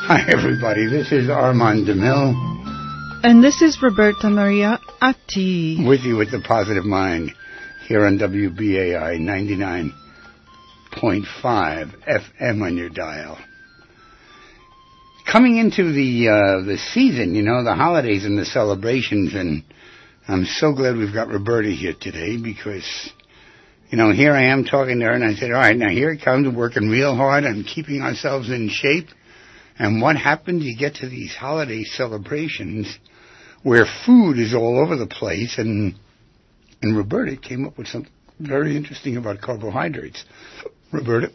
Hi, everybody. This is Armand DeMille. And this is Roberta Maria Atti. With you with the Positive Mind here on WBAI 99.5 FM on your dial. Coming into the season, you know, the holidays and the celebrations, and I'm so glad we've got Roberta here today because, you know, here I am talking to her, and I said, all right, now here it comes, working real hard on keeping ourselves in shape. And what happened? You get to these holiday celebrations where food is all over the place, and Roberta came up with something very interesting about carbohydrates. Roberta?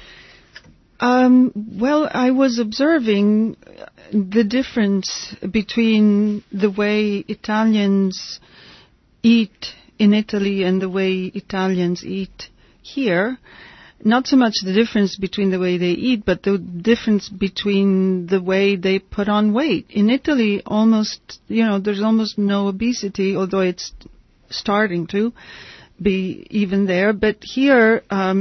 Well, I was observing the difference between the way Italians eat in Italy and the way Italians eat here. Not so much the difference between the way they eat, but the difference between the way they put on weight. In Italy, there's almost no obesity, although it's starting to be even there. But here,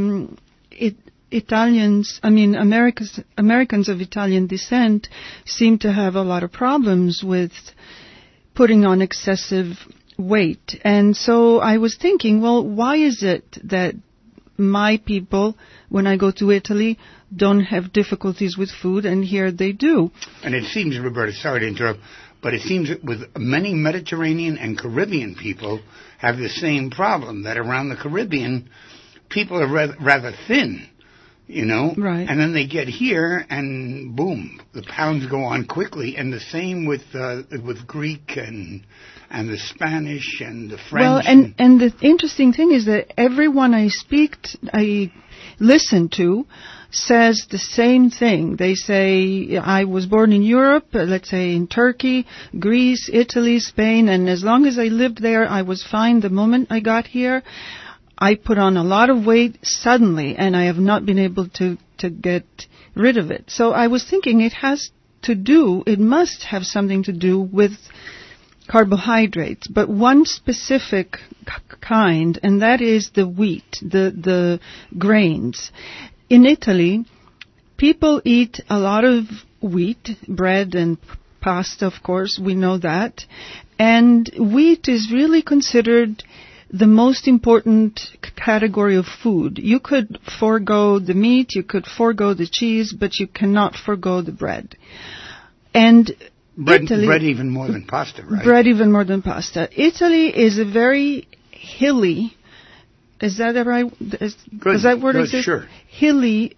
Americans of Italian descent seem to have a lot of problems with putting on excessive weight. And so I was thinking, well, why is it that my people, when I go to Italy, don't have difficulties with food, and here they do? And it seems, Roberta, sorry to interrupt, but it seems that with many Mediterranean and Caribbean people have the same problem, that around the Caribbean, people are rather thin, you know? Right. And then they get here, and boom, the pounds go on quickly, and the same with Greek and the Spanish and the French. Well, and the interesting thing is that everyone I listen to says the same thing. They say, I was born in Europe, let's say in Turkey, Greece, Italy, Spain, and as long as I lived there, I was fine. The moment I got here, I put on a lot of weight suddenly, and I have not been able to get rid of it. So I was thinking it must have something to do with carbohydrates, but one specific kind, and that is the wheat, the grains. In Italy, people eat a lot of wheat, bread and pasta, of course, we know that, and wheat is really considered the most important category of food. You could forego the meat, you could forego the cheese, but you cannot forego the bread. And Bread even more than pasta, right? Bread even more than pasta. Italy is a very hilly, is that the right, does that word exist? Sure. Hilly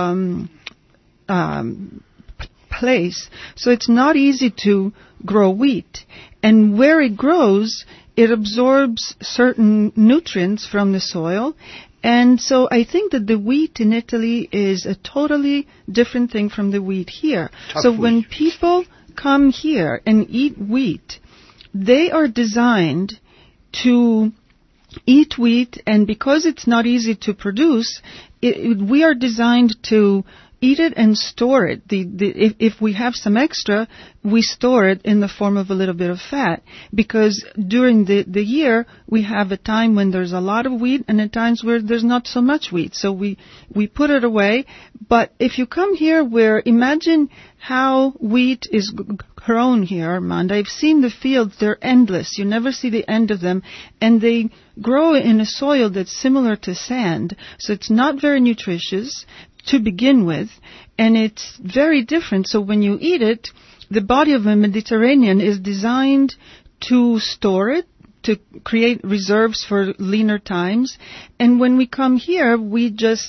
place, so it's not easy to grow wheat. And where it grows, it absorbs certain nutrients from the soil. And so I think that the wheat in Italy is a totally different thing from the wheat here. Tough so wheat. When people come here and eat wheat, they are designed to eat wheat, and because it's not easy to produce, we are designed to eat it and store it. If we have some extra, we store it in the form of a little bit of fat, because during the year we have a time when there's a lot of wheat and at times where there's not so much wheat. So we put it away. But if you come here, imagine how wheat is grown here, Armand. I've seen the fields. They're endless. You never see the end of them. And they grow in a soil that's similar to sand. So it's not very nutritious to begin with, and it's very different. So when you eat it, the body of a Mediterranean is designed to store it, to create reserves for leaner times. And when we come here, we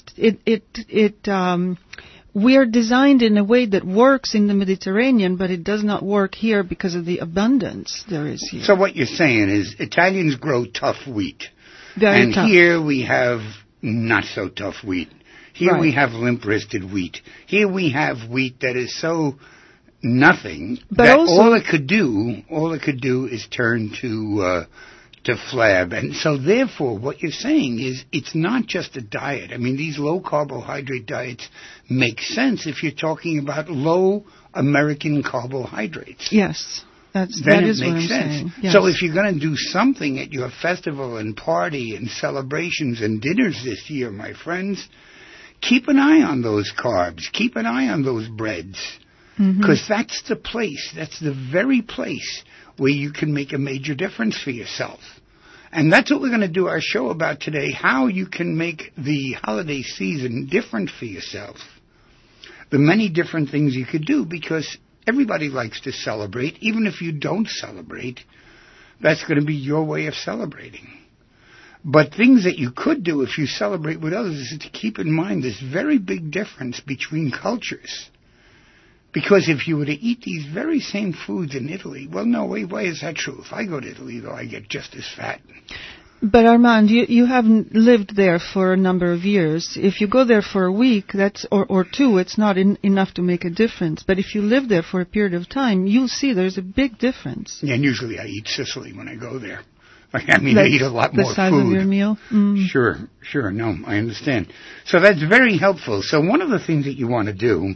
are designed in a way that works in the Mediterranean, but it does not work here because of the abundance there is here. So what you're saying is Italians grow tough wheat. Very tough. Here we have not so tough wheat. Here Right. we have limp-wristed wheat. Here we have wheat that is so nothing that all it could do is turn to flab. And so therefore what you're saying is it's not just a diet. I mean, these low carbohydrate diets make sense if you're talking about low American carbohydrates. Yes. That is what I'm saying. Yes. So if you're going to do something at your festival and party and celebrations and dinners this year, my friends, keep an eye on those carbs. Keep an eye on those breads. Because that's the place, that's the very place where you can make a major difference for yourself. And that's what we're going to do our show about today, how you can make the holiday season different for yourself. The many different things you could do, because everybody likes to celebrate. Even if you don't celebrate, that's going to be your way of celebrating. But things that you could do if you celebrate with others is to keep in mind this very big difference between cultures. Because if you were to eat these very same foods in Italy, well, no, why is that true? If I go to Italy, though, I get just as fat. But Armand, you haven't lived there for a number of years. If you go there for a week, or two, it's not enough to make a difference. But if you live there for a period of time, you'll see there's a big difference. Yeah, and usually I eat Sicily when I go there. I eat a lot more food. The size of your meal? Mm. Sure, no, I understand. So that's very helpful. So one of the things that you want to do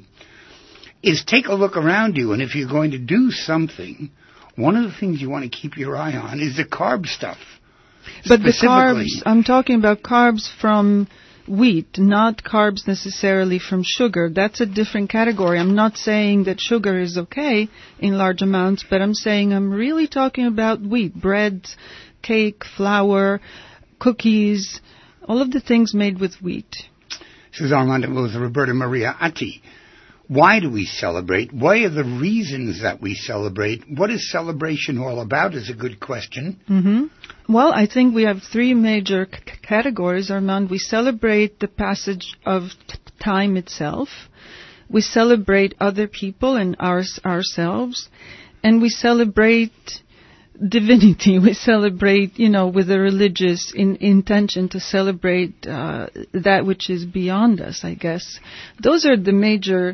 is take a look around you, and if you're going to do something, one of the things you want to keep your eye on is the carb stuff. But the carbs, I'm talking about carbs from wheat, not carbs necessarily from sugar. That's a different category. I'm not saying that sugar is okay in large amounts, but I'm really talking about wheat, bread, cake, flour, cookies, all of the things made with wheat. This is Armando with Roberta Maria Atti. Why do we celebrate? What are the reasons that we celebrate? What is celebration all about is a good question. Mm-hmm. Well, I think we have three major categories, Armand. We celebrate the passage of time itself. We celebrate other people and ourselves. And we celebrate divinity. We celebrate, with a religious intention to celebrate that which is beyond us, I guess. Those are the major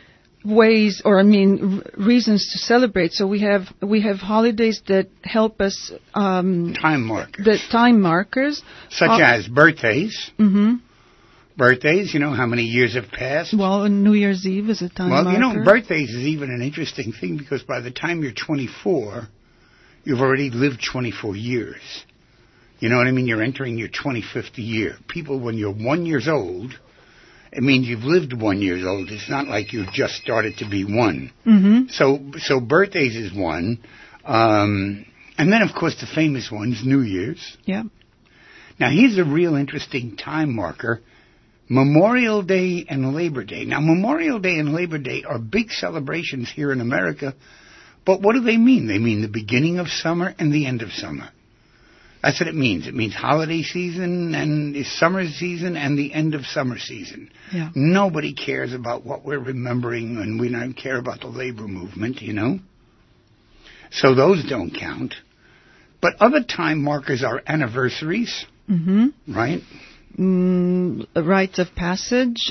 ways, reasons to celebrate. So we have holidays that help us time markers. The time markers, such as birthdays. Mm-hmm. Birthdays, how many years have passed? Well, New Year's Eve is a time marker. Well, birthdays is even an interesting thing, because by the time you're 24, you've already lived 24 years. You know what I mean? You're entering your 25th year. People, when you're 1 year old, it means you've lived 1 year old. It's not like you've just started to be one. Mm-hmm. So birthdays is one. And then, of course, the famous ones, New Year's. Yeah. Now, here's a real interesting time marker. Memorial Day and Labor Day. Now, Memorial Day and Labor Day are big celebrations here in America. But what do they mean? They mean the beginning of summer and the end of summer. That's what it means. It means holiday season and summer season and the end of summer season. Yeah. Nobody cares about what we're remembering, and we don't care about the labor movement, So those don't count. But other time markers are anniversaries, mm-hmm. right? Rites of passage,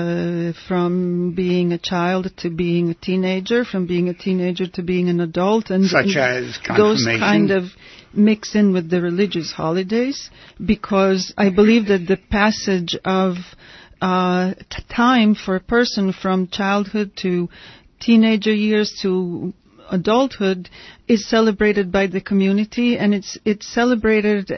from being a child to being a teenager, from being a teenager to being an adult, and such as confirmation. Those kind of mix in with the religious holidays, because I believe that the passage of time for a person from childhood to teenager years to adulthood is celebrated by the community, and it's celebrated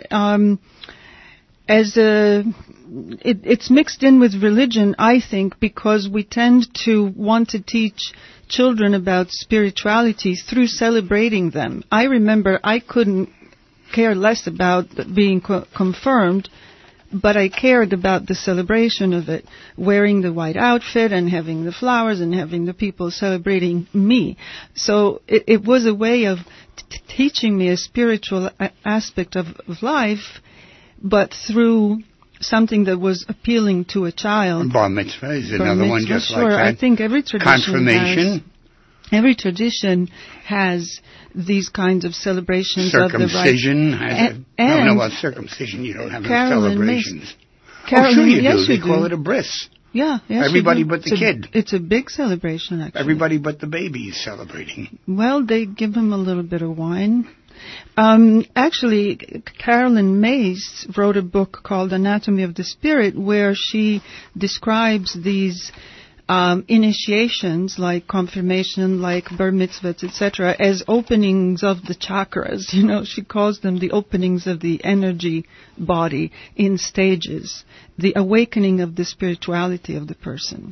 it's mixed in with religion, I think, because we tend to want to teach children about spirituality through celebrating them. I remember I couldn't care less about being confirmed, but I cared about the celebration of it, wearing the white outfit and having the flowers and having the people celebrating me. So it was a way of teaching me a spiritual aspect of life, but through something that was appealing to a child. Bar mitzvah is another one just sure. like that. I think every tradition confirmation. Every tradition has these kinds of celebrations of the right. Circumcision has circumcision you don't have any celebrations. Sure you yes, do. You They call it a bris. Yeah, yes, everybody but the kid. It's a big celebration, actually. Everybody but the baby is celebrating. Well, they give him a little bit of wine. Actually, Carolyn Mays wrote a book called Anatomy of the Spirit, where she describes these initiations, like confirmation, like bar mitzvahs, etc., as openings of the chakras. She calls them the openings of the energy body in stages, the awakening of the spirituality of the person.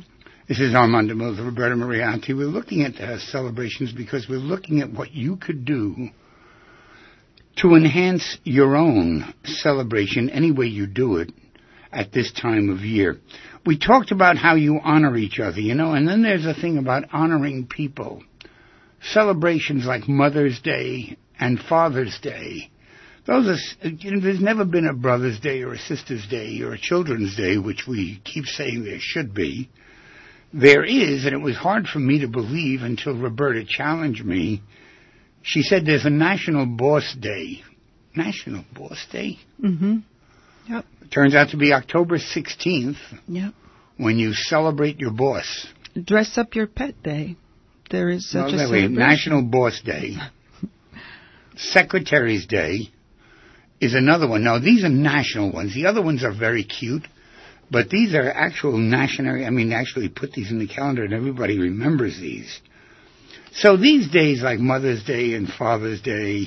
This is Armando Mills, Roberta Moriarty. We're looking at celebrations because we're looking at what you could do to enhance your own celebration any way you do it at this time of year. We talked about how you honor each other, and then there's a thing about honoring people. Celebrations like Mother's Day and Father's Day. Those are, there's never been a Brother's Day or a Sister's Day or a Children's Day, which we keep saying there should be. There is, and it was hard for me to believe until Roberta challenged me. She said there's a National Boss Day. National Boss Day? Mm-hmm. Yep. It turns out to be October 16th. Yep. When you celebrate your boss. Dress up your pet day. There is such a celebration. National Boss Day. Secretary's Day is another one. Now, these are national ones. The other ones are very cute. But these are actual national, actually put these in the calendar and everybody remembers these. So these days like Mother's Day and Father's Day,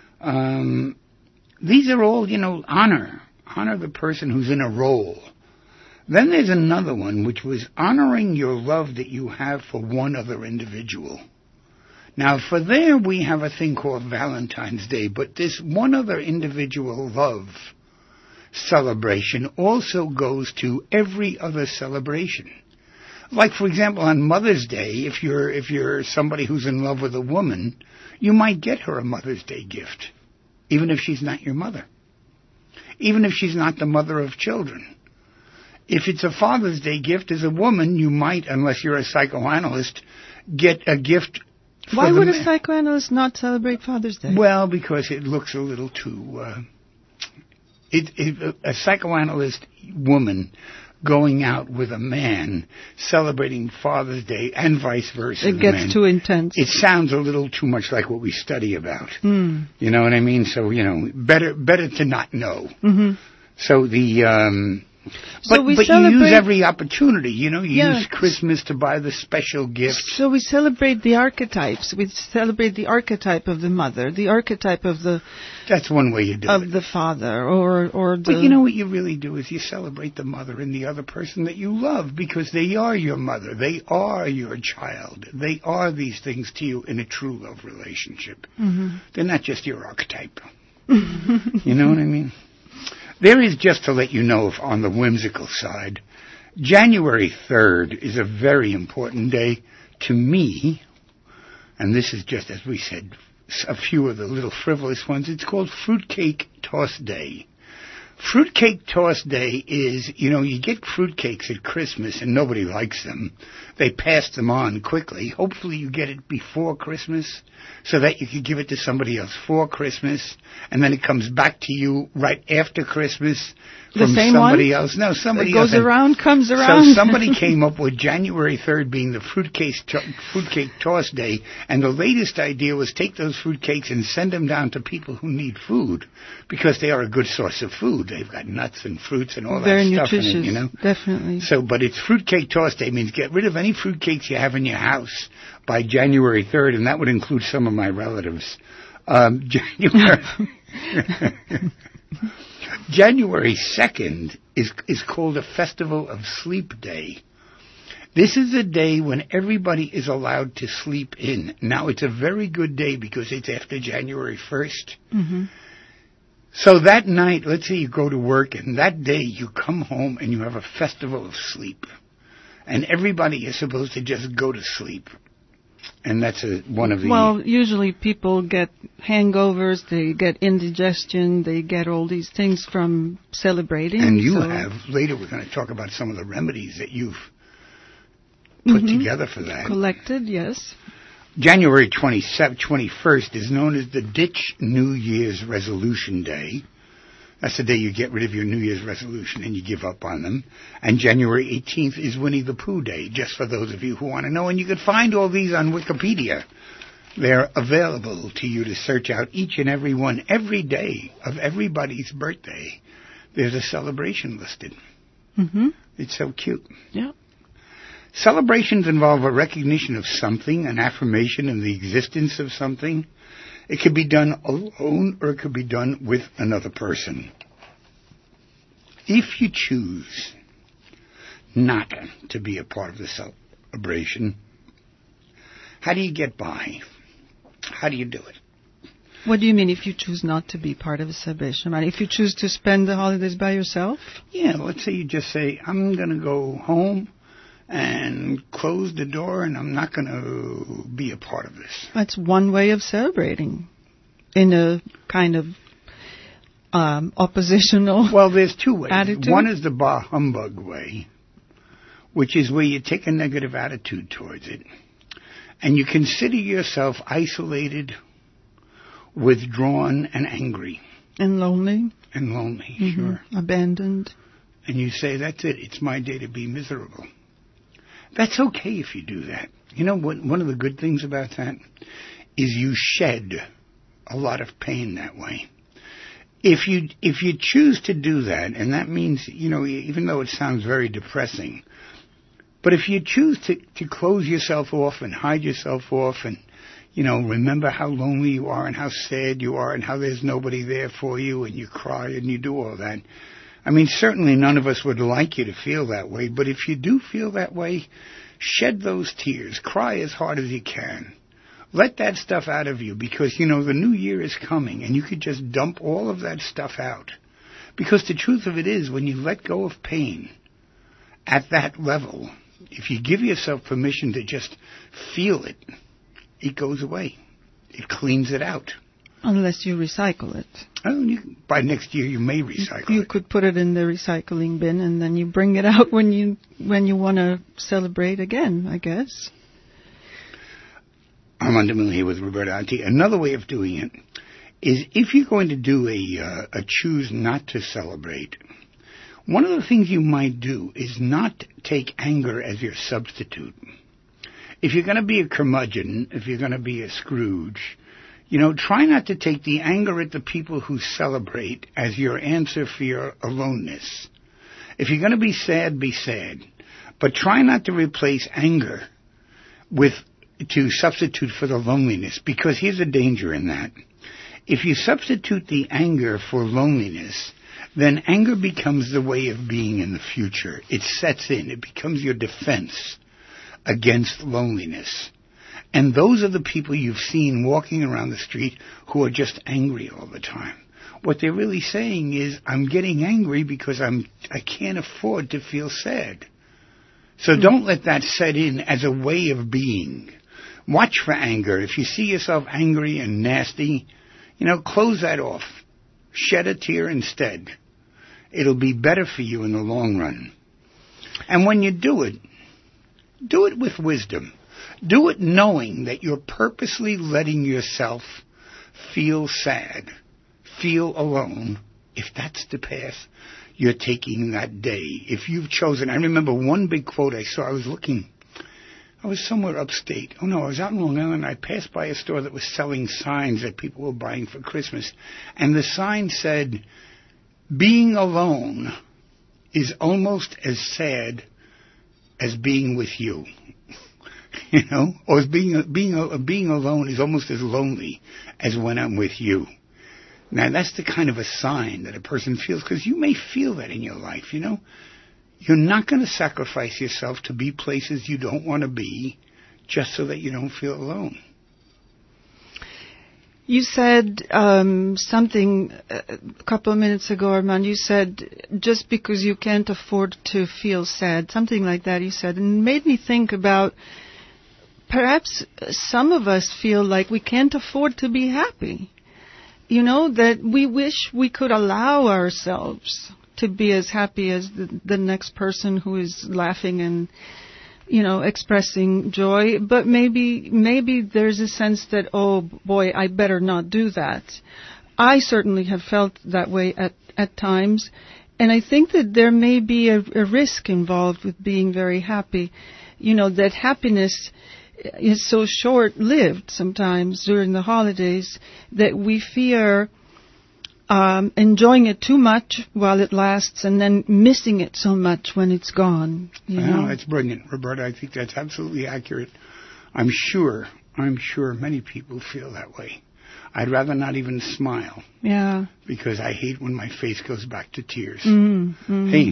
these are all, honor. Honor the person who's in a role. Then there's another one, which was honoring your love that you have for one other individual. Now, for there we have a thing called Valentine's Day, but this one other individual love celebration also goes to every other celebration. Like, for example, on Mother's Day, if you're somebody who's in love with a woman, you might get her a Mother's Day gift, even if she's not your mother, even if she's not the mother of children. If it's a Father's Day gift as a woman, you might, unless you're a psychoanalyst, get a gift. Why would a psychoanalyst not celebrate Father's Day? Well, because it looks a little too... a psychoanalyst woman going out with a man celebrating Father's Day and vice versa. It gets too intense. It sounds a little too much like what we study about. You know what I mean? So, better to not know. Mm-hmm. So But you use every opportunity, use Christmas to buy the special gifts. So we celebrate the archetypes. We celebrate the archetype of the mother, the archetype of the... That's one way you do it. Of the father, or the... But what you really do is you celebrate the mother and the other person that you love, because they are your mother. They are your child. They are these things to you in a true love relationship. Mm-hmm. They're not just your archetype. You know what I mean? There is, just to let you know, if on the whimsical side, January 3rd is a very important day to me, and this is just, as we said, a few of the little frivolous ones. It's called Fruitcake Toss Day. Fruitcake Toss Day is, you get fruitcakes at Christmas and nobody likes them. They pass them on quickly. Hopefully you get it before Christmas so that you can give it to somebody else for Christmas, and then it comes back to you right after Christmas from somebody else. No, somebody else. It goes around, comes around. So somebody came up with January 3rd being the Fruitcake Toss Day, and the latest idea was take those fruitcakes and send them down to people who need food, because they are a good source of food. They've got nuts and fruits and all Very that stuff nutritious, in it, definitely. So, but it's Fruitcake Toss Day, means get rid of any fruitcakes you have in your house by January 3rd, and that would include some of my relatives. January 2nd is called a Festival of Sleep Day. This is a day when everybody is allowed to sleep in. Now, it's a very good day because it's after January 1st. Mm-hmm. So that night, let's say you go to work, and that day you come home and you have a festival of sleep. And everybody is supposed to just go to sleep. And that's one of the... Well, usually people get hangovers, they get indigestion, they get all these things from celebrating. And you have, later we're going to talk about some of the remedies that you've put together for that. Collected, yes. January 21st is known as the Ditch New Year's Resolution Day. That's the day you get rid of your New Year's resolution and you give up on them. And January 18th is Winnie the Pooh Day, just for those of you who want to know. And you can find all these on Wikipedia. They're available to you to search out, each and every one. Every day of everybody's birthday, there's a celebration listed. Mm-hmm. It's so cute. Yeah. Celebrations involve a recognition of something, an affirmation of the existence of something. It could be done alone, or it could be done with another person. If you choose not to be a part of the celebration, how do you get by? How do you do it? What do you mean if you choose not to be part of a celebration? If you choose to spend the holidays by yourself? Yeah, let's say you just say, I'm going to go home and close the door and I'm not going to be a part of this. That's one way of celebrating in a kind of oppositional Well, there's two ways. attitude. One is the bah humbug way, which is where you take a negative attitude towards it and you consider yourself isolated, withdrawn, and angry. And lonely. And lonely, sure. Abandoned. And you say, that's it. It's my day to be miserable. That's okay if you do that. You know what? One of the good things about that is you shed a lot of pain that way. If you choose to do that, and that means, you know, even though it sounds very depressing, but if you choose to close yourself off and hide yourself off and, you know, remember how lonely you are and how sad you are and how there's nobody there for you and you cry and you do all that. I mean, certainly none of us would like you to feel that way, but if you do feel that way, shed those tears. Cry as hard as you can. Let that stuff out of you because, you know, the new year is coming and you could just dump all of that stuff out. Because the truth of it is, when you let go of pain at that level, if you give yourself permission to just feel it, it goes away. It cleans it out. Unless you recycle it. Oh, by next year you may recycle it. You could put it in the recycling bin and then you bring it out when you want to celebrate again, I guess. I'm unfamiliar with Roberta Auntie. Another way of doing it is if you're going to do a choose not to celebrate, one of the things you might do is not take anger as your substitute. If you're going to be a curmudgeon, if you're going to be a Scrooge, you know, try not to take the anger at the people who celebrate as your answer for your aloneness. If you're going to be sad, but try not to replace anger to substitute for the loneliness, because here's a danger in that. If you substitute the anger for loneliness, then anger becomes the way of being in the future. It sets in. It becomes your defense against loneliness. And those are the people you've seen walking around the street who are just angry all the time. What they're really saying is, I'm getting angry because I can't afford to feel sad. So don't let that set in as a way of being. Watch for anger. If you see yourself angry and nasty, you know, close that off. Shed a tear instead. It'll be better for you in the long run. And when you do it with wisdom. Do it knowing that you're purposely letting yourself feel sad, feel alone. If that's the path you're taking that day, if you've chosen. I remember one big quote I saw. I was somewhere upstate. Oh, no, I was out in Long Island. I passed by a store that was selling signs that people were buying for Christmas. And the sign said, being alone is almost as sad as being with you. You know, or being alone is almost as lonely as when I'm with you. Now, that's the kind of a sign that a person feels, because you may feel that in your life, you know. You're not going to sacrifice yourself to be places you don't want to be just so that you don't feel alone. You said something a couple of minutes ago, Armand. You said, just because you can't afford to feel sad, something like that you said. And it made me think about perhaps some of us feel like we can't afford to be happy. You know, that we wish we could allow ourselves to be as happy as the next person who is laughing and, you know, expressing joy. But maybe there's a sense that, oh boy, I better not do that. I certainly have felt that way at times. And I think that there may be a risk involved with being very happy. You know, that happiness is so short-lived sometimes during the holidays that we fear enjoying it too much while it lasts and then missing it so much when it's gone. You know? That's brilliant, Roberta. I think that's absolutely accurate. I'm sure many people feel that way. I'd rather not even smile. Yeah. Because I hate when my face goes back to tears. Mm-hmm. Hey,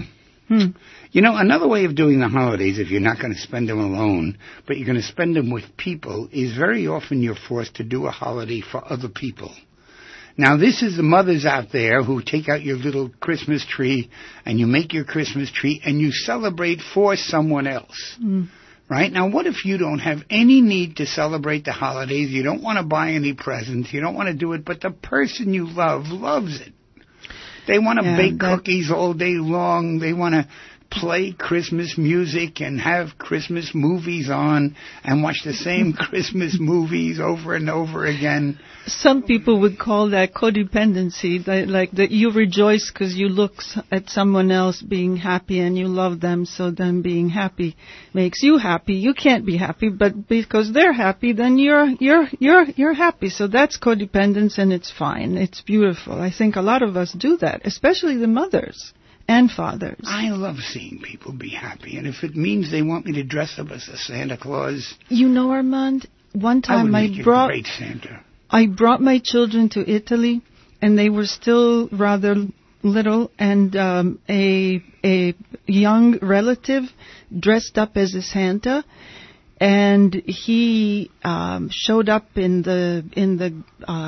You know, another way of doing the holidays, if you're not going to spend them alone, but you're going to spend them with people, is very often you're forced to do a holiday for other people. Now, this is the mothers out there who take out your little Christmas tree, and you make your Christmas tree, and you celebrate for someone else. Right? Now, what if you don't have any need to celebrate the holidays? You don't want to buy any presents. You don't want to do it, but the person you love loves it. They want to bake cookies all day long. They want to play Christmas music and have Christmas movies on and watch the same Christmas movies over and over again. Some people would call that codependency, like that you rejoice because you look at someone else being happy and you love them, so them being happy makes you happy. You can't be happy, but because they're happy, then you're happy. So that's codependence, and it's fine. It's beautiful. I think a lot of us do that, especially the mothers and fathers. I love seeing people be happy, and if it means they want me to dress up as a Santa Claus, you know, Armand, one time I would make a great Santa. I brought my children to Italy, and they were still rather little, and a young relative dressed up as a Santa, and he showed up in the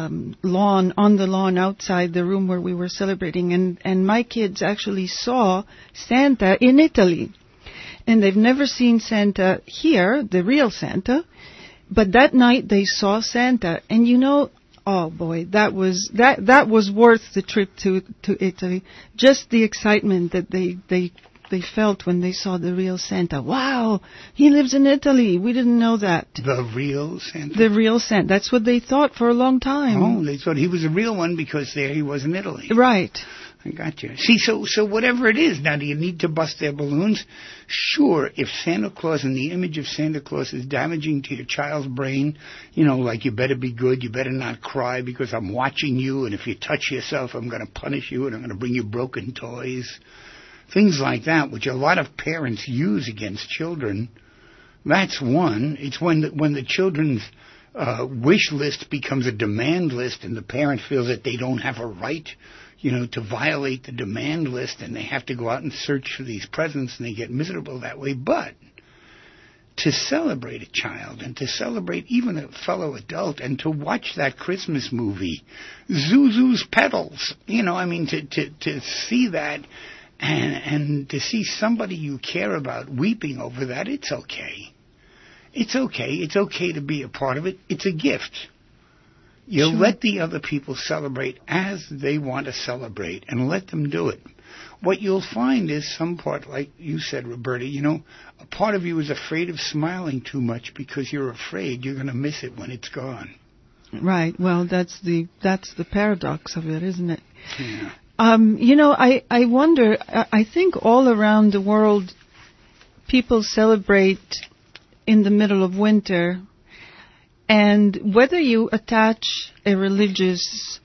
lawn, on the lawn outside the room where we were celebrating, and my kids actually saw Santa in Italy, and they've never seen Santa here, the real Santa. But that night they saw Santa, and you know, oh boy, that was worth the trip to Italy. Just the excitement that they felt when they saw the real Santa. Wow, he lives in Italy. We didn't know that. The real Santa? The real Santa. That's what they thought for a long time. Oh, they thought he was a real one because there he was in Italy. Right. I got you. See, so whatever it is, now do you need to bust their balloons? Sure, if Santa Claus and the image of Santa Claus is damaging to your child's brain, you know, like you better be good, you better not cry because I'm watching you, and if you touch yourself, I'm going to punish you, and I'm going to bring you broken toys. Things like that, which a lot of parents use against children. That's one. It's when the children's wish list becomes a demand list, and the parent feels that they don't have a right, you know, to violate the demand list, and they have to go out and search for these presents, and they get miserable that way. But to celebrate a child, and to celebrate even a fellow adult, and to watch that Christmas movie, Zuzu's Petals, you know, I mean, to see that, and to see somebody you care about weeping over that, it's okay. It's okay. It's okay to be a part of it. It's a gift. You let the other people celebrate as they want to celebrate, and let them do it. What you'll find is some part, like you said, Roberta, you know, a part of you is afraid of smiling too much because you're afraid you're going to miss it when it's gone. Right. Well, that's the paradox of it, isn't it? Yeah. You know, I wonder, I think all around the world, people celebrate in the middle of winter. And whether you attach a religious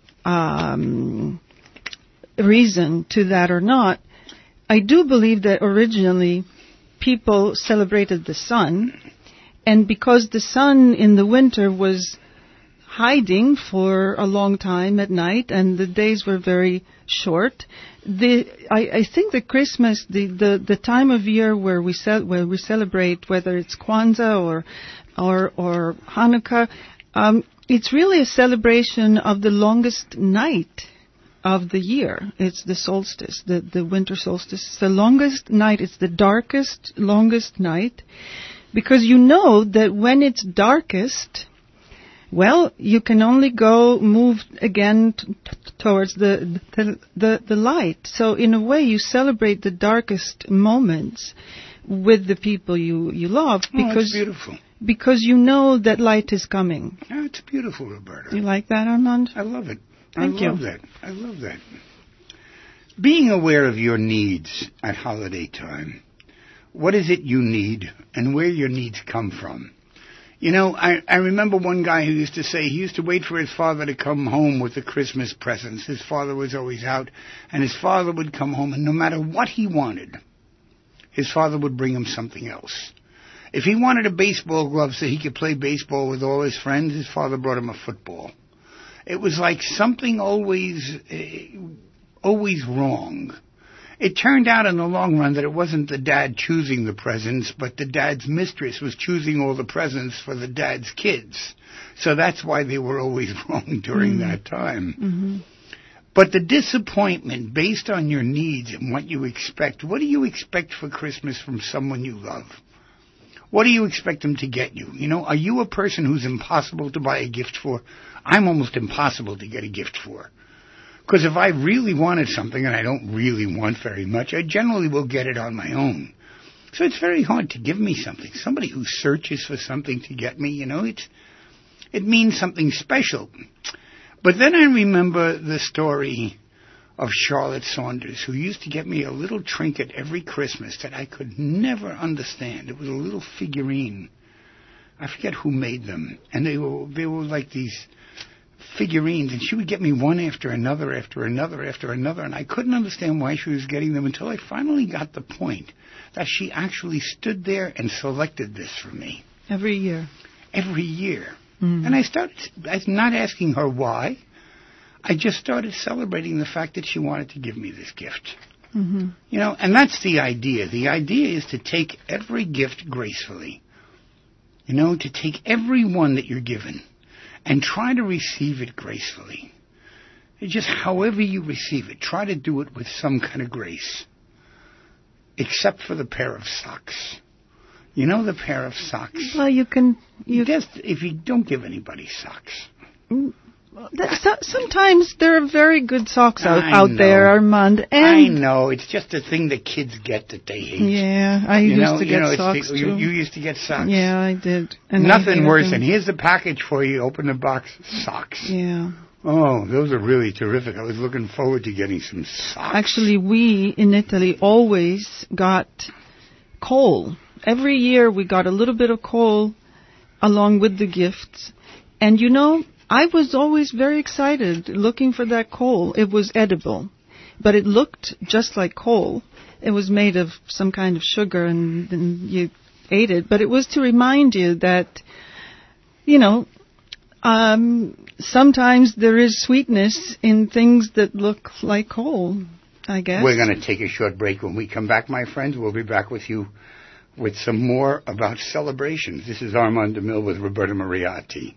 reason to that or not, I do believe that originally people celebrated the sun, and because the sun in the winter was hiding for a long time at night and the days were very short, I think that Christmas, the time of year where we celebrate, whether it's Kwanzaa or Hanukkah, it's really a celebration of the longest night of the year. It's the solstice, the winter solstice. It's the longest night. It's the darkest, longest night, because you know that when it's darkest, well, you can only move again towards the light. So in a way, you celebrate the darkest moments with the people you love, because that's beautiful. Because you know that light is coming. Oh, it's beautiful, Roberta. You like that, Armand? I love it. Thank you. I love that. Being aware of your needs at holiday time, what is it you need and where your needs come from? You know, I remember one guy who used to say he used to wait for his father to come home with the Christmas presents. His father was always out, and his father would come home, and no matter what he wanted, his father would bring him something else. If he wanted a baseball glove so he could play baseball with all his friends, his father brought him a football. It was like something always wrong. it turned out in the long run that it wasn't the dad choosing the presents, but the dad's mistress was choosing all the presents for the dad's kids. So that's why they were always wrong during that time. Mm-hmm. But the disappointment based on your needs and what you expect, what do you expect for Christmas from someone you love? What do you expect them to get you? You know, are you a person who's impossible to buy a gift for? I'm almost impossible to get a gift for. Because if I really wanted something, and I don't really want very much, I generally will get it on my own. So it's very hard to give me something. Somebody who searches for something to get me, you know, it means something special. But then I remember the story of Charlotte Saunders, who used to get me a little trinket every Christmas that I could never understand. It was a little figurine. I forget who made them. And they were like these figurines, and she would get me one after another, and I couldn't understand why she was getting them until I finally got the point that she actually stood there and selected this for me. Every year. Every year. And I started not asking her why. I just started celebrating the fact that she wanted to give me this gift. Mm-hmm. You know, and that's the idea. The idea is to take every gift gracefully. You know, to take every one that you're given and try to receive it gracefully. Just however you receive it, try to do it with some kind of grace. Except for the pair of socks. You know the pair of socks? Well, Just, if you don't give anybody socks. Sometimes there are very good socks out there, Armand. And I know. It's just a thing that kids get that they hate. Yeah, I used to get socks too. You used to get socks? Yeah, I did. And nothing worse than, here's the package for you, open the box, socks. Yeah. Oh, those are really terrific. I was looking forward to getting some socks. Actually, we in Italy always got coal. Every year we got a little bit of coal along with the gifts. And you know, I was always very excited looking for that coal. It was edible, but it looked just like coal. It was made of some kind of sugar, and you ate it. But it was to remind you that, you know, sometimes there is sweetness in things that look like coal, I guess. We're going to take a short break. When we come back, my friends, we'll be back with you with some more about celebrations. This is Armand DeMille with Roberta Moriarty.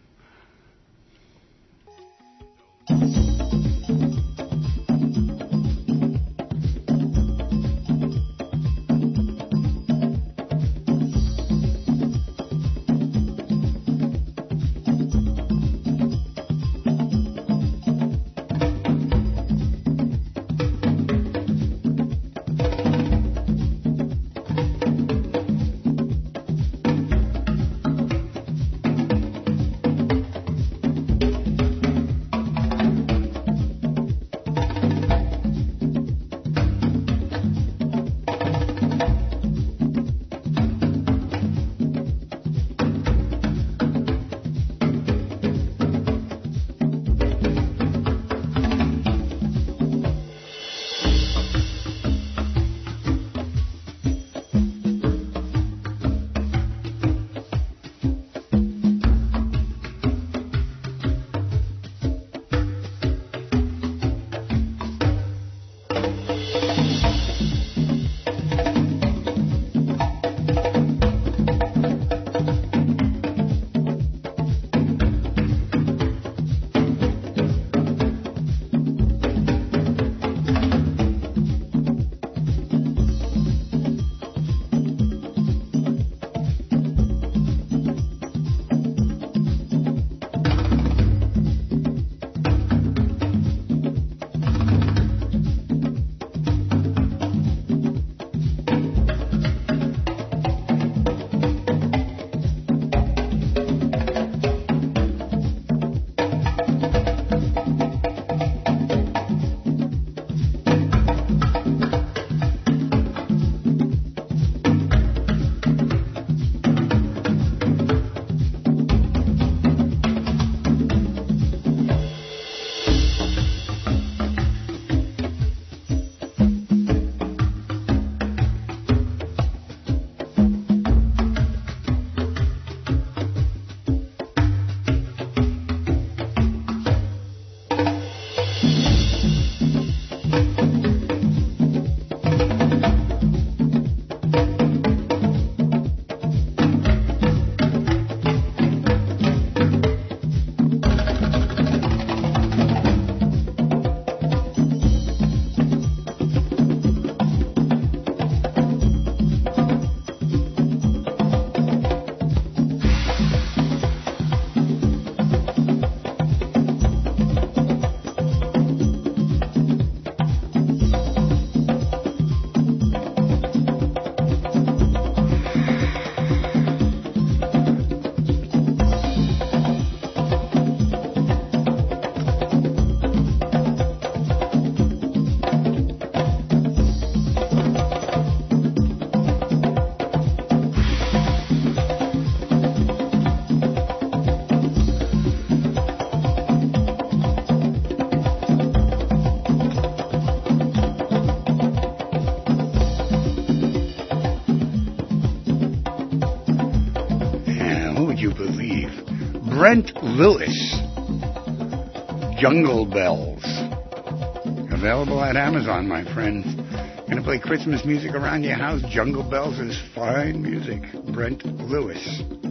Brent Lewis, Jungle Bells. Available at Amazon, my friends. Gonna play Christmas music around your house? Jungle Bells is fine music. Brent Lewis.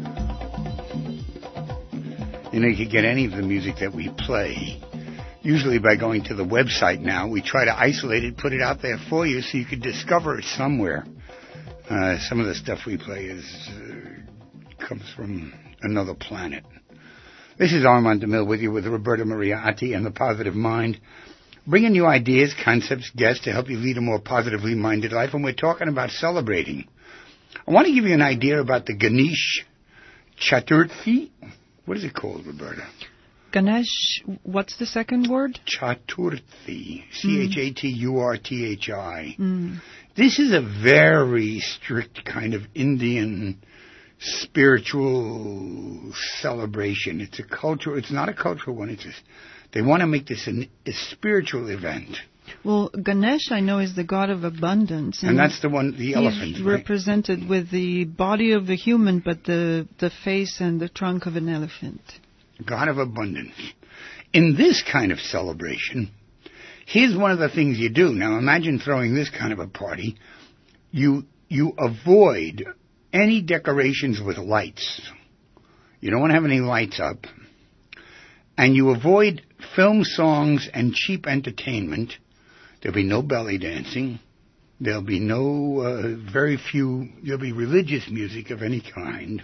You know, you can get any of the music that we play, usually by going to the website now. We try to isolate it, put it out there for you so you can discover it somewhere. Some of the stuff we play comes from another planet. This is Armand DeMille with you with Roberta Maria Atti and The Positive Mind, bringing you ideas, concepts, guests to help you lead a more positively minded life. And we're talking about celebrating. I want to give you an idea about the Ganesh Chaturthi. What is it called, Roberta? Ganesh, what's the second word? Chaturthi. Chaturthi. This is a very strict kind of Indian spiritual celebration. It's a cultural. It's not a cultural one. They want to make this a spiritual event. Well, Ganesh, I know, is the god of abundance. And that's the one, the elephant, he's right? represented with the body of a human, but the face and the trunk of an elephant. God of abundance. In this kind of celebration, here's one of the things you do. Now, imagine throwing this kind of a party. You avoid any decorations with lights. You don't want to have any lights up. And you avoid film songs and cheap entertainment. There'll be no belly dancing. There'll be there'll be religious music of any kind.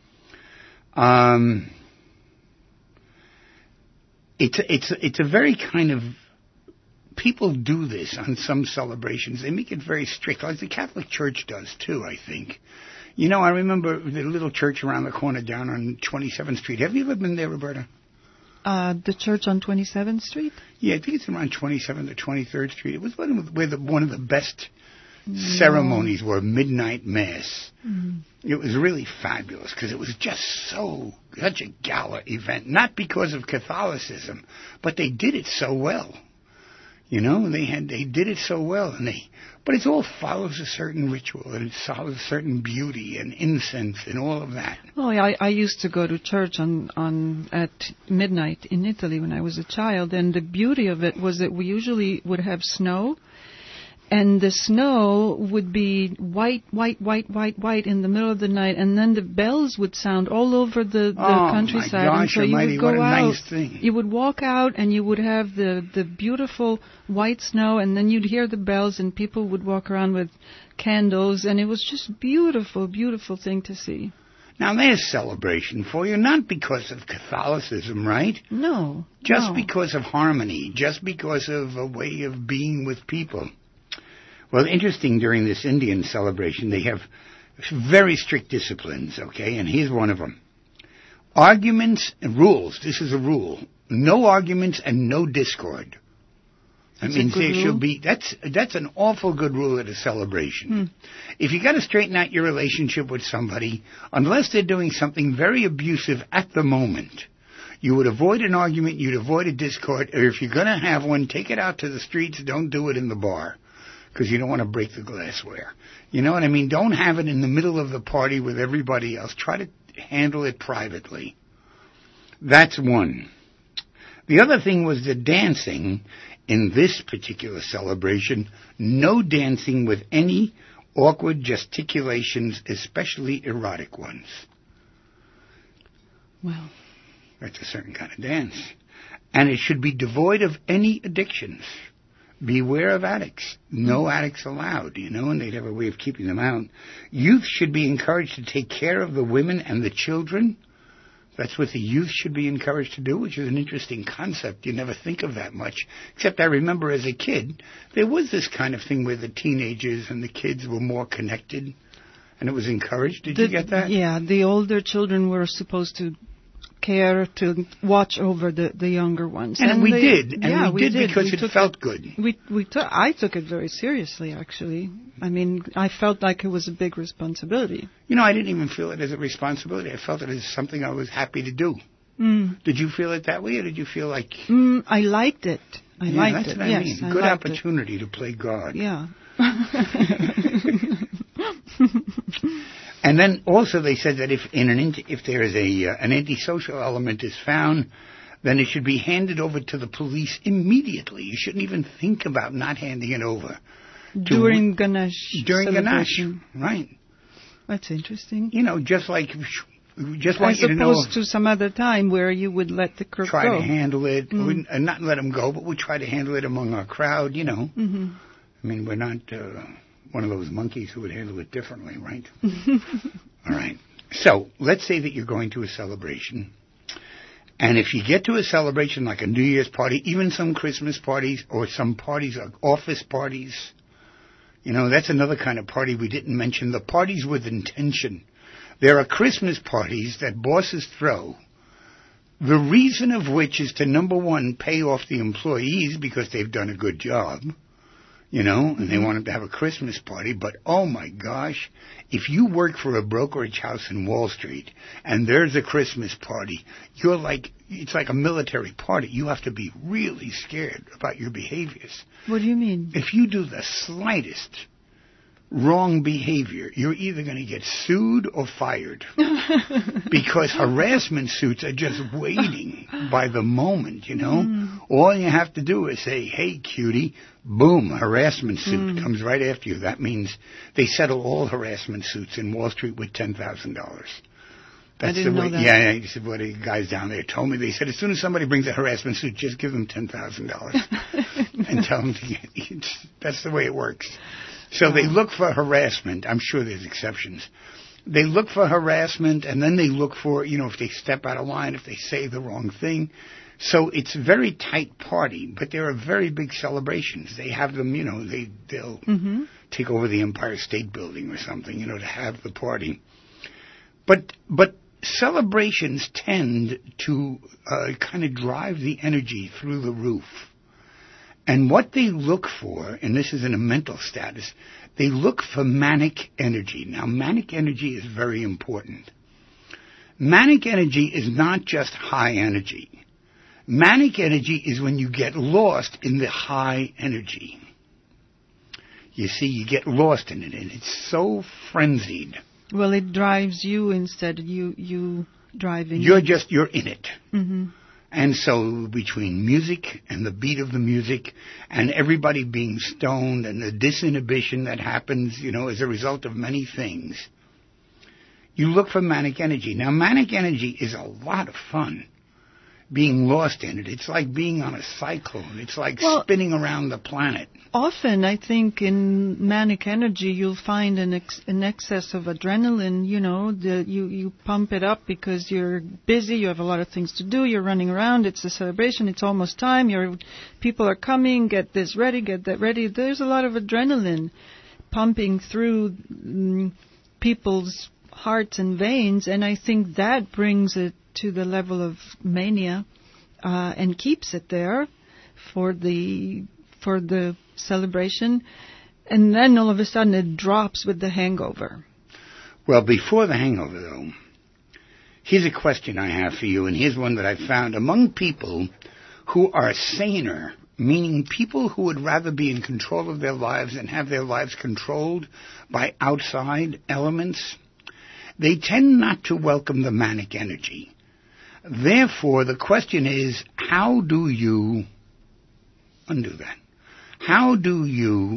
It's a very kind of, people do this on some celebrations. They make it very strict, like the Catholic Church does too, I think. You know, I remember the little church around the corner down on 27th Street. Have you ever been there, Roberta? The church on 27th Street? Yeah, I think it's around 27th or 23rd Street. It was one of the best ceremonies were midnight mass. It was really fabulous because it was just such a gala event. Not because of Catholicism, but they did it so well. You know, they did it so well, but it all follows a certain ritual, and it follows a certain beauty and incense and all of that. Oh, I used to go to church at midnight in Italy when I was a child, and the beauty of it was that we usually would have snow, and the snow would be white in the middle of the night, and then the bells would sound all over the countryside. My gosh, and so you would go what a out, nice thing. You would walk out, and you would have the beautiful white snow, and then you'd hear the bells, and people would walk around with candles, and it was just beautiful, beautiful thing to see. Now, there's celebration for you, not because of Catholicism, right? No. Just because of harmony, just because of a way of being with people. Well, interesting, during this Indian celebration, they have very strict disciplines, okay? And here's one of them. Arguments and rules. This is a rule. No arguments and no discord. That means there should be, that's an awful good rule at a celebration. If you got to straighten out your relationship with somebody, unless they're doing something very abusive at the moment, you would avoid an argument, you'd avoid a discord, or if you're going to have one, take it out to the streets, don't do it in the bar. Because you don't want to break the glassware. You know what I mean? Don't have it in the middle of the party with everybody else. Try to handle it privately. That's one. The other thing was the dancing in this particular celebration. No dancing with any awkward gesticulations, especially erotic ones. Well, that's a certain kind of dance. And it should be devoid of any addictions. Beware of addicts. No addicts allowed, you know, and they'd have a way of keeping them out. Youth should be encouraged to take care of the women and the children. That's what the youth should be encouraged to do, which is an interesting concept. You never think of that much. Except I remember as a kid, there was this kind of thing where the teenagers and the kids were more connected, and it was encouraged. Did you get that? Yeah, the older children were supposed to care to watch over the younger ones, and we did because it felt good. I took it very seriously, actually. I mean, I felt like it was a big responsibility. You know, I didn't even feel it as a responsibility. I felt it as something I was happy to do. Did you feel it that way, or did you feel like... I liked it. I liked that's it. What I mean. Good opportunity to play God. Yeah. And then also they said that if there is an antisocial element is found, then it should be handed over to the police immediately. You shouldn't even think about not handing it over. During Ganesh Ganesh, right. That's interesting. Just like as opposed to some other time where you would let the crook try go. to handle it, and not let him go, but we try to handle it among our crowd, Mm-hmm. I mean, we're not one of those monkeys who would handle it differently, right? All right. So let's say that you're going to a celebration. And if you get to a celebration like a New Year's party, even some Christmas parties or some parties like office parties, that's another kind of party we didn't mention, the parties with intention. There are Christmas parties that bosses throw, the reason of which is to, number one, pay off the employees because they've done a good job, and they want them to have a Christmas party. But, oh, my gosh, if you work for a brokerage house in Wall Street and there's a Christmas party, it's like a military party. You have to be really scared about your behaviors. What do you mean? If you do the slightest wrong behavior, you're either going to get sued or fired because harassment suits are just waiting by the moment, All you have to do is say, hey, cutie, boom, harassment suit comes right after you. That means they settle all harassment suits in Wall Street with $10,000. I didn't know that. Yeah, you said what the guys down there told me. They said as soon as somebody brings a harassment suit, just give them $10,000 and tell them to get. That's the way it works. So they look for harassment. I'm sure there's exceptions. They look for harassment, and then they look for, if they step out of line, if they say the wrong thing. So it's a very tight party, but there are very big celebrations. They have them, they'll take over the Empire State Building or something, to have the party. But celebrations tend to kind of drive the energy through the roof. And what they look for, and this is in a mental status, they look for manic energy. Now, manic energy is very important. Manic energy is not just high energy. Manic energy is when you get lost in the high energy. You see, you get lost in it, and it's so frenzied. Well, it drives you instead of you driving. You're in it. Mm-hmm. And so between music and the beat of the music and everybody being stoned and the disinhibition that happens, as a result of many things, you look for manic energy. Now, manic energy is a lot of fun. Being lost in it. It's like being on a cyclone. It's like spinning around the planet. Often, I think, in manic energy, you'll find an excess of adrenaline. You pump it up because you're busy, you have a lot of things to do, you're running around, it's a celebration, it's almost time, people are coming, get this ready, get that ready. There's a lot of adrenaline pumping through people's hearts and veins, and I think that brings it to the level of mania and keeps it there for the celebration, and then all of a sudden it drops with the hangover. Well, before the hangover, though, here's a question I have for you, and here's one that I found among people who are saner, meaning people who would rather be in control of their lives and have their lives controlled by outside elements. They tend not to welcome the manic energy. Therefore, the question is, how do you undo that? How do you...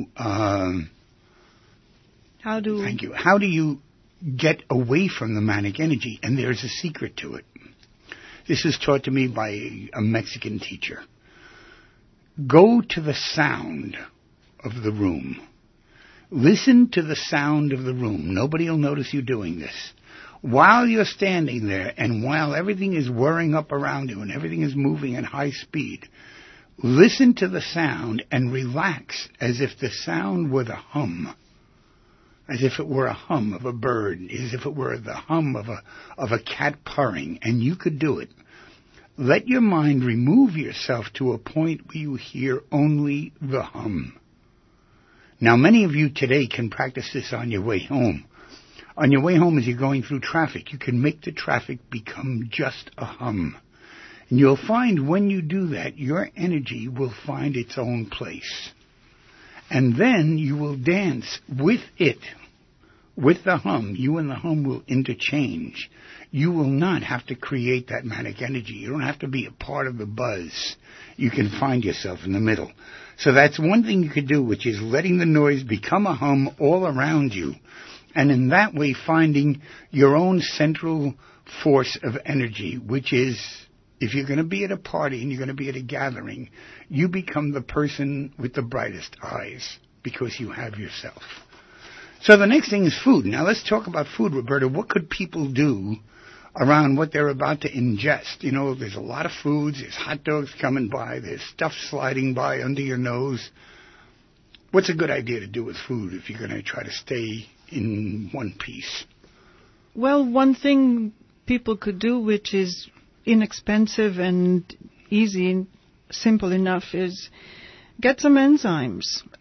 Thank you. How do you get away from the manic energy? And there's a secret to it. This is taught to me by a Mexican teacher. Go to the sound of the room. Listen to the sound of the room. Nobody will notice you doing this. While you're standing there and while everything is whirring up around you and everything is moving at high speed, listen to the sound and relax as if the sound were the hum, as if it were a hum of a bird, as if it were the hum of a cat purring, and you could do it. Let your mind remove yourself to a point where you hear only the hum. Now, many of you today can practice this on your way home. On your way home as you're going through traffic, you can make the traffic become just a hum. And you'll find when you do that, your energy will find its own place. And then you will dance with it with the hum, you and the hum will interchange. You will not have to create that manic energy. You don't have to be a part of the buzz. You can find yourself in the middle. So that's one thing you could do, which is letting the noise become a hum all around you. And in that way, finding your own central force of energy, which is, if you're going to be at a party and you're going to be at a gathering, you become the person with the brightest eyes because you have yourself. So the next thing is food. Now let's talk about food, Roberta. What could people do around what they're about to ingest? You know, there's a lot of foods. There's hot dogs coming by. There's stuff sliding by under your nose. What's a good idea to do with food if you're going to try to stay in one piece? Well, one thing people could do, which is inexpensive and easy and simple enough, is get some enzymes.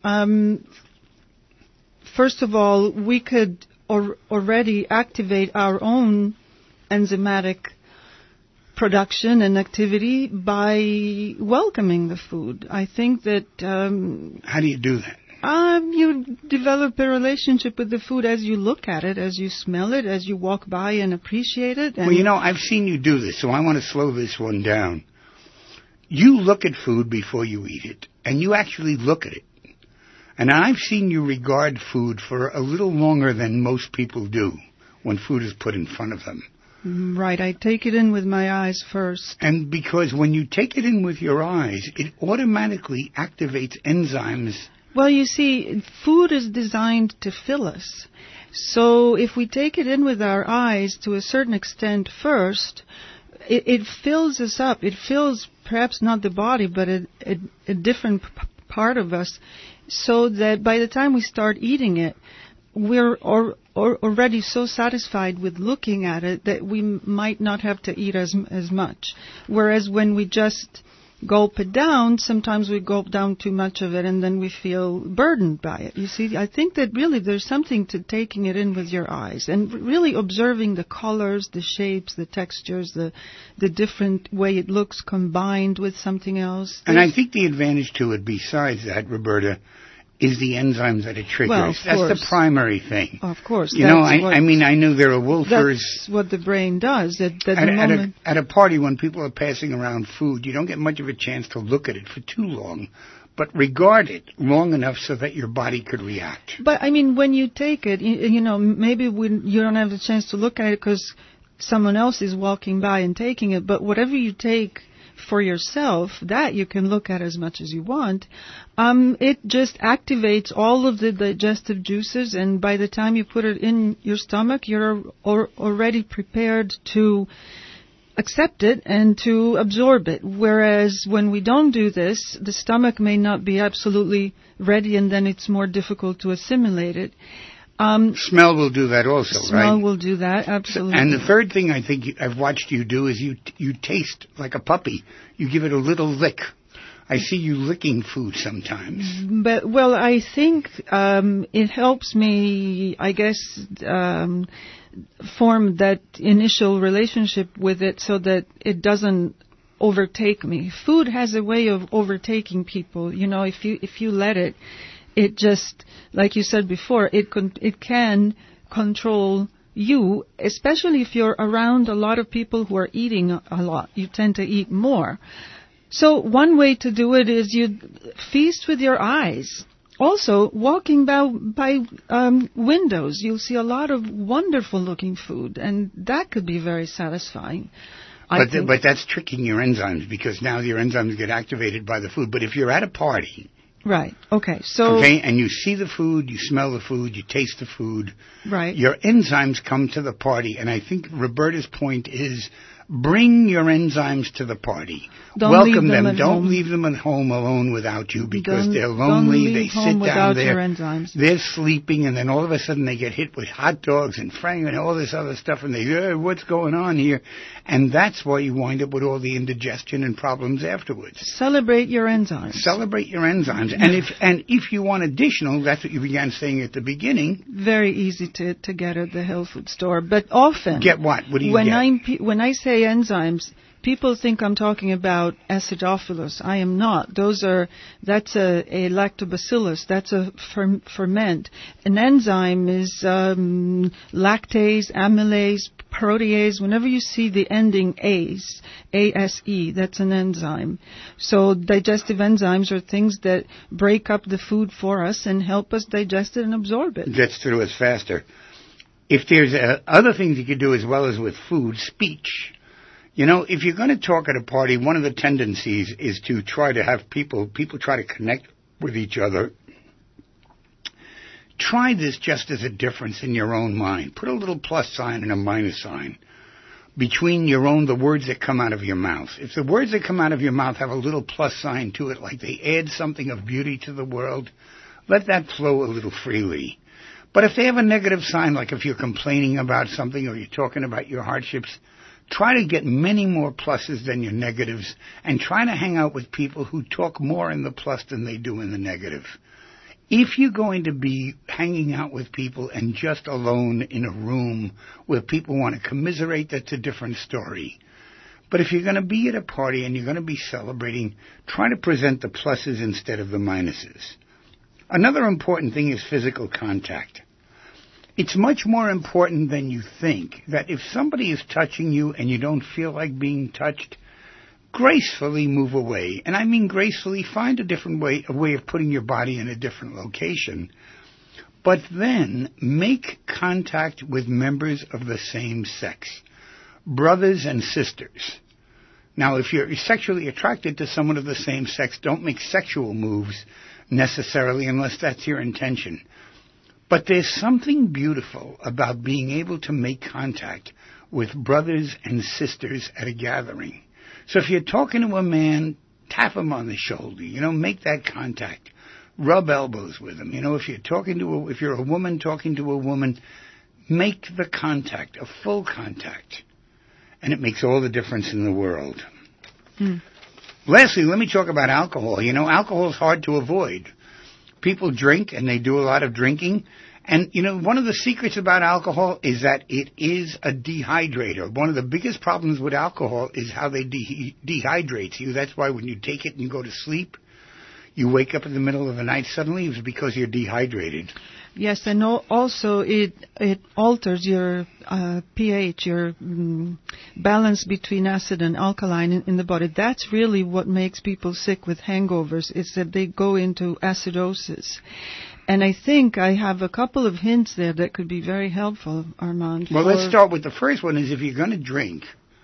First of all, we could already activate our own enzymatic production and activity by welcoming the food. I think that... How do you do that? You develop a relationship with the food as you look at it, as you smell it, as you walk by and appreciate it. And well, you know, I've seen you do this, so I want to slow this one down. You look at food before you eat it, and you actually look at it. And I've seen you regard food for a little longer than most people do when food is put in front of them. Right, I take it in with my eyes first. And because when you take it in with your eyes, it automatically activates enzymes. Well, you see, food is designed to fill us. So if we take it in with our eyes to a certain extent first, it fills us up. It fills perhaps not the body, but a different part of us, so that by the time we start eating it, we're already so satisfied with looking at it that we might not have to eat as much. Whereas when we just gulp it down, sometimes we gulp down too much of it and then we feel burdened by it. You see, I think that really there's something to taking it in with your eyes and really observing the colors, the shapes, the textures, the different way it looks combined with something else. And I think the advantage to it, besides that, Roberta, is the enzymes that it triggers. Well, that's the primary thing. Of course. You know, I mean, I knew there are wolfers. That's what the brain does. At a party, when people are passing around food, you don't get much of a chance to look at it for too long, but regard it long enough so that your body could react. But, I mean, when you take it, you know, maybe when you don't have the chance to look at it because someone else is walking by and taking it, but whatever you take for yourself, that you can look at as much as you want. It just activates all of the digestive juices, and by the time you put it in your stomach, you're already prepared to accept it and to absorb it. Whereas when we don't do this, the stomach may not be absolutely ready, and then it's more difficult to assimilate it. Smell will do that also, right? Smell will do that, absolutely. And the third thing I think I've watched you do is you taste like a puppy. You give it a little lick. I see you licking food sometimes. But, well, I think it helps me, I guess, form that initial relationship with it so that it doesn't overtake me. Food has a way of overtaking people. You know, if you let it, it just, like you said before, it can control you, especially if you're around a lot of people who are eating a lot. You tend to eat more. So one way to do it is you feast with your eyes. Also, walking by windows, you'll see a lot of wonderful looking food, and that could be very satisfying. But that's tricking your enzymes, because now your enzymes get activated by the food. But if you're at a party... Right. Okay. So. Okay, and you see the food, you smell the food, you taste the food. Right. Your enzymes come to the party, and I think Roberta's point is bring your enzymes to the party. Welcome them. Don't leave them at home alone without you, because they're lonely. They sit down there. They're sleeping, and then all of a sudden they get hit with hot dogs and frank and all this other stuff, and they what's going on here? And that's why you wind up with all the indigestion and problems afterwards. Celebrate your enzymes. Celebrate your enzymes. And if you want additional, that's what you began saying at the beginning. Very easy to get at the health food store, but often. Get what? What do you get? When I say enzymes, people think I'm talking about acidophilus. I am not. That's a lactobacillus. That's a ferment. An enzyme is lactase, amylase, protease. Whenever you see the ending ASE, A-S-E, that's an enzyme. So digestive enzymes are things that break up the food for us and help us digest it and absorb it. Gets through us faster. If there's other things you could do as well as with food, speech. If you're going to talk at a party, one of the tendencies is to try to have people try to connect with each other. Try this just as a difference in your own mind. Put a little plus sign and a minus sign between the words that come out of your mouth. If the words that come out of your mouth have a little plus sign to it, like they add something of beauty to the world, let that flow a little freely. But if they have a negative sign, like if you're complaining about something or you're talking about your hardships, try to get many more pluses than your negatives, and try to hang out with people who talk more in the plus than they do in the negative. If you're going to be hanging out with people and just alone in a room where people want to commiserate, that's a different story. But if you're going to be at a party and you're going to be celebrating, try to present the pluses instead of the minuses. Another important thing is physical contact. It's much more important than you think that if somebody is touching you and you don't feel like being touched, gracefully move away. And I mean gracefully, find a way of putting your body in a different location. But then make contact with members of the same sex, brothers and sisters. Now, if you're sexually attracted to someone of the same sex, don't make sexual moves necessarily unless that's your intention. But there's something beautiful about being able to make contact with brothers and sisters at a gathering. So if you're talking to a man, tap him on the shoulder, make that contact. Rub elbows with him. If you're a woman talking to a woman, make the contact, a full contact. And it makes all the difference in the world. Lastly, let me talk about alcohol. Alcohol is hard to avoid. People drink, and they do a lot of drinking. And, one of the secrets about alcohol is that it is a dehydrator. One of the biggest problems with alcohol is how they dehydrate you. That's why when you take it and you go to sleep, you wake up in the middle of the night suddenly. It's because you're dehydrated. Yes, and also it alters your pH, your balance between acid and alkaline in the body. That's really what makes people sick with hangovers, is that they go into acidosis. And I think I have a couple of hints there that could be very helpful, Armand. Well, let's start with the first one is if you're going to drink,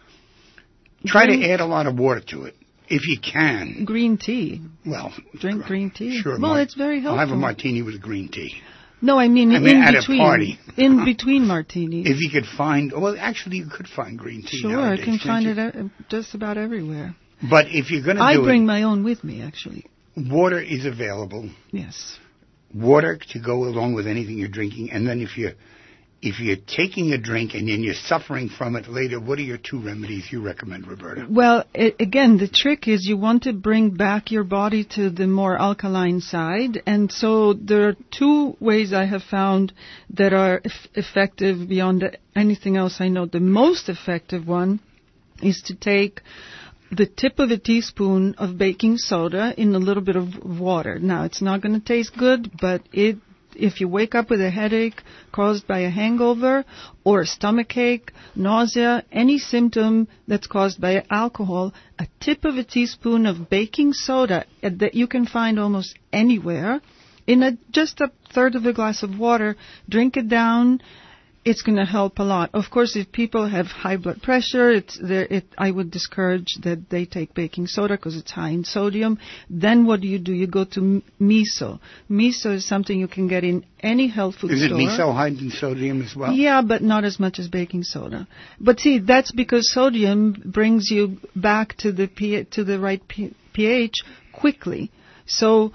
try to add a lot of water to it. If you can. Green tea. Well. Drink green tea. Sure. Well, it's very helpful. I'll have a martini with green tea. No, I mean in at between. A party. In between martinis. If you could find, actually you could find green tea nowadays. Sure, I can find it just about everywhere. But if you're going to I bring my own with me, actually. Water is available. Yes. Water to go along with anything you're drinking. And then if you're taking a drink and then you're suffering from it later, what are your two remedies you recommend, Roberta? Well, again, the trick is you want to bring back your body to the more alkaline side. And so there are two ways I have found that are effective beyond anything else I know. The most effective one is to take the tip of a teaspoon of baking soda in a little bit of water. Now, it's not going to taste good, but if you wake up with a headache caused by a hangover or a stomachache, nausea, any symptom that's caused by alcohol, a tip of a teaspoon of baking soda that you can find almost anywhere in just a third of a glass of water, drink it down. It's going to help a lot. Of course, if people have high blood pressure, I would discourage that they take baking soda because it's high in sodium. Then what do? You go to miso. Miso is something you can get in any health food store. Is it miso high in sodium as well? Yeah, but not as much as baking soda. But see, that's because sodium brings you back to the right pH quickly. So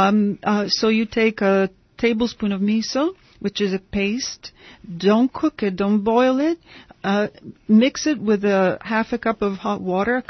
you take a tablespoon of miso, which is a paste. Don't cook it, don't boil it. Mix it with half a cup of hot water,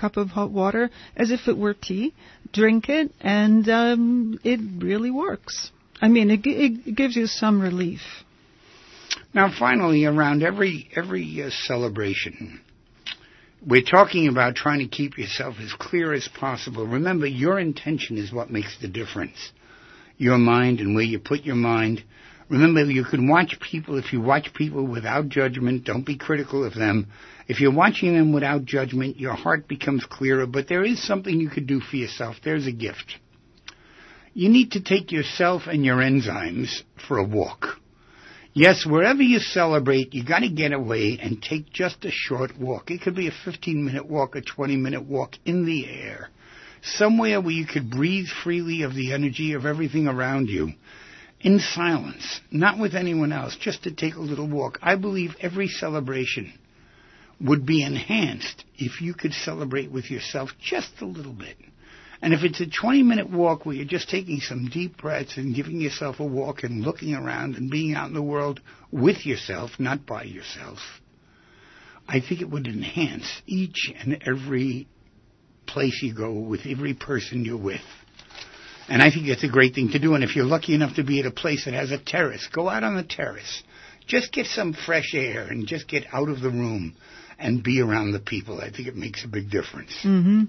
as if it were tea. Drink it, and it really works. I mean, it gives you some relief. Now, finally, around every celebration, we're talking about trying to keep yourself as clear as possible. Remember, your intention is what makes the difference. Your mind and where you put your mind. Remember, you can watch people. If you watch people without judgment, don't be critical of them. If you're watching them without judgment, your heart becomes clearer. But there is something you could do for yourself. There's a gift. You need to take yourself and your enzymes for a walk. Yes, wherever you celebrate, you got to get away and take just a short walk. It could be a 15-minute walk, a 20-minute walk in the air. Somewhere where you could breathe freely of the energy of everything around you. In silence, not with anyone else, just to take a little walk. I believe every celebration would be enhanced if you could celebrate with yourself just a little bit. And if it's a 20-minute walk where you're just taking some deep breaths and giving yourself a walk and looking around and being out in the world with yourself, not by yourself, I think it would enhance each and every place you go with every person you're with. And I think that's a great thing to do. And if you're lucky enough to be at a place that has a terrace, go out on the terrace. Just get some fresh air and just get out of the room and be around the people. I think it makes a big difference. Mm-hmm.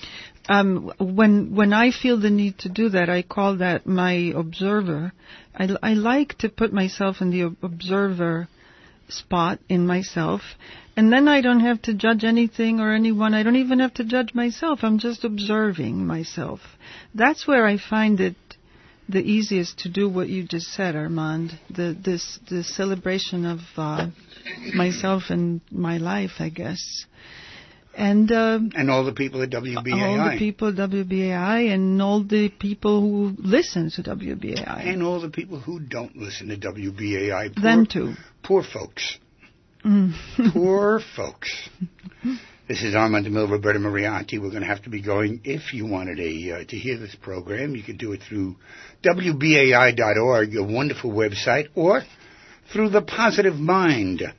When I feel the need to do that, I call that my observer. I like to put myself in the observer spot in myself, and then I don't have to judge anything or anyone. I don't even have to judge myself. I'm just observing myself. That's where I find it the easiest to do what you just said, Armand. The celebration of myself and my life, I guess. And all the people at WBAI. All the people at WBAI and all the people who listen to WBAI. And all the people who don't listen to WBAI. Them too. Poor folks. Poor folks. This is Armand DeMille, Roberta Moriarty. We're going to have to be going. If you wanted to hear this program, you could do it through WBAI.org, a wonderful website, or through thepositivemind.com.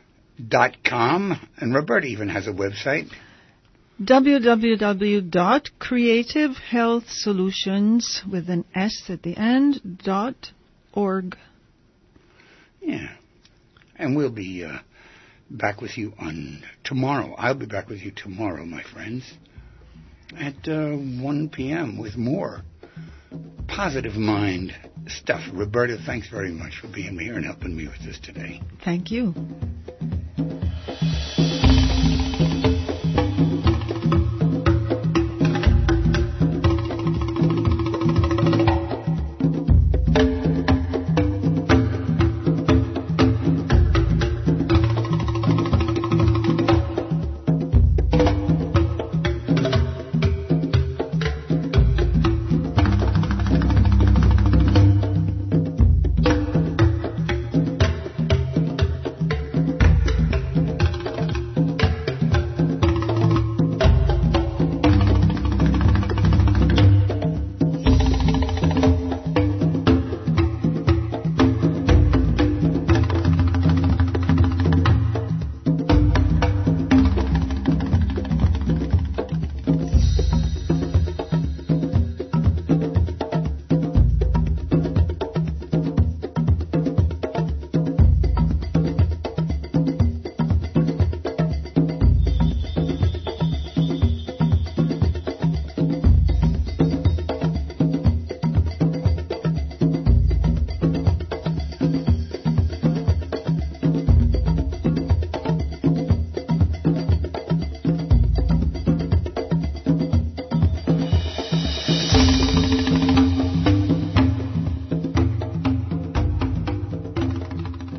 And Roberta even has a website. www.creativehealthsolutions with an S at the end, .org. Yeah. And we'll be back with you on tomorrow. I'll be back with you tomorrow, my friends, at 1 p.m. with more Positive Mind stuff. Roberta, thanks very much for being here and helping me with this today. Thank you.